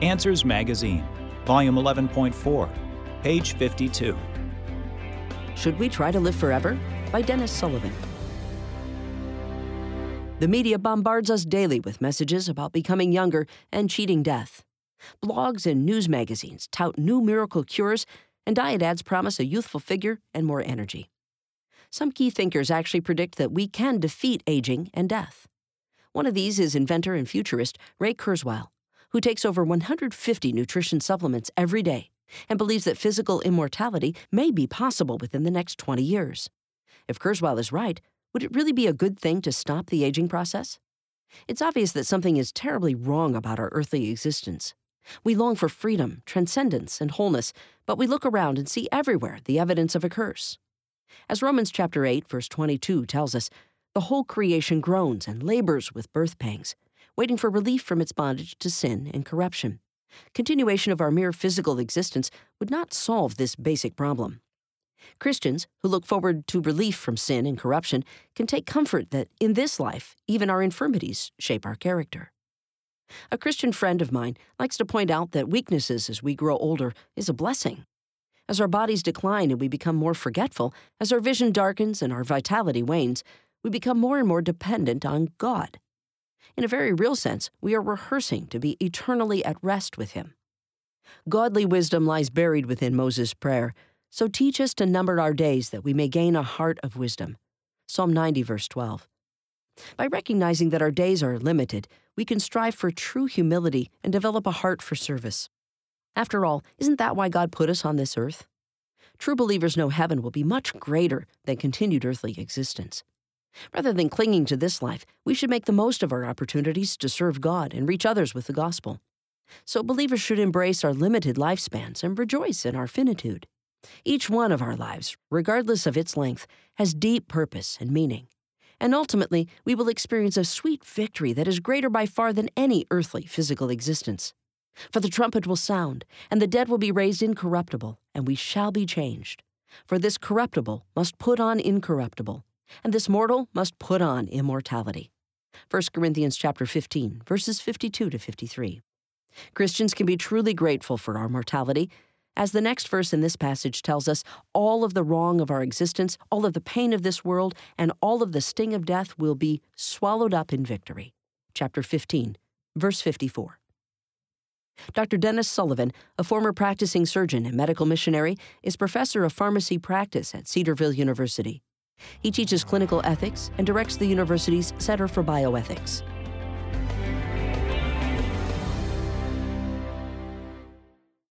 Answers Magazine, Volume 11.4, page 52. Should We Try to Live Forever? By Dennis Sullivan. The media bombards us daily with messages about becoming younger and cheating death. Blogs and news magazines tout new miracle cures, and diet ads promise a youthful figure and more energy. Some key thinkers actually predict that we can defeat aging and death. One of these is inventor and futurist Ray Kurzweil, who takes over 150 nutrition supplements every day and believes that physical immortality may be possible within the next 20 years. If Kurzweil is right, would it really be a good thing to stop the aging process? It's obvious that something is terribly wrong about our earthly existence. We long for freedom, transcendence, and wholeness, but we look around and see everywhere the evidence of a curse. As Romans chapter 8, verse 22 tells us, the whole creation groans and labors with birth pangs, waiting for relief from its bondage to sin and corruption. Continuation of our mere physical existence would not solve this basic problem. Christians who look forward to relief from sin and corruption can take comfort that in this life, even our infirmities shape our character. A Christian friend of mine likes to point out that weaknesses as we grow older is a blessing. As our bodies decline and we become more forgetful, as our vision darkens and our vitality wanes, we become more and more dependent on God. In a very real sense, we are rehearsing to be eternally at rest with Him. Godly wisdom lies buried within Moses' prayer, so teach us to number our days that we may gain a heart of wisdom. Psalm 90, verse 12. By recognizing that our days are limited, we can strive for true humility and develop a heart for service. After all, isn't that why God put us on this earth? True believers know heaven will be much greater than continued earthly existence. Rather than clinging to this life, we should make the most of our opportunities to serve God and reach others with the gospel. So believers should embrace our limited lifespans and rejoice in our finitude. Each one of our lives, regardless of its length, has deep purpose and meaning. And ultimately, we will experience a sweet victory that is greater by far than any earthly physical existence. For the trumpet will sound, and the dead will be raised incorruptible, and we shall be changed. For this corruptible must put on incorruptible, and this mortal must put on immortality. 1 Corinthians chapter 15, verses 52 to 53. Christians can be truly grateful for our mortality. As the next verse in this passage tells us, all of the wrong of our existence, all of the pain of this world, and all of the sting of death will be swallowed up in victory. Chapter 15, verse 54. Dr. Dennis Sullivan, a former practicing surgeon and medical missionary, is professor of pharmacy practice at Cedarville University. He teaches clinical ethics and directs the university's Center for Bioethics.